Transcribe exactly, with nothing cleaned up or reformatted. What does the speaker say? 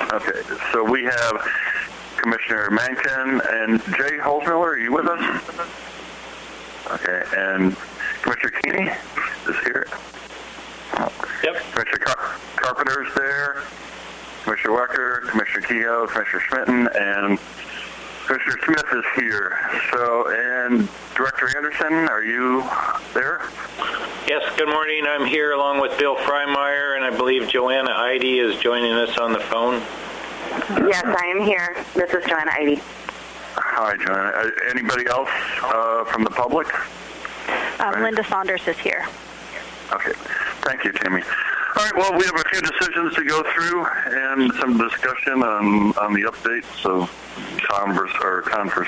Okay, so we have Commissioner Mankin and Jay Holzmiller. Are you with us? Okay, and Commissioner Keeney is here. Yep. Commissioner Car- Carpenter's there. Commissioner Wecker, Commissioner Kehoe, Commissioner Schmitten, and Commissioner Smith is here. So, and Director Anderson, are you there? Yes, good morning. I'm here along with Bill Freimeyer, and I believe Joanna Eide is joining us on the phone. Yes, I am here. This is Joanna Eide. Hi, Joanna. Uh, anybody else uh, from the public? Um, right. Linda Saunders is here. Okay. Thank you, Tammy. All right, well, we have a few decisions to go through and some discussion on, on the updates of Converse or Converse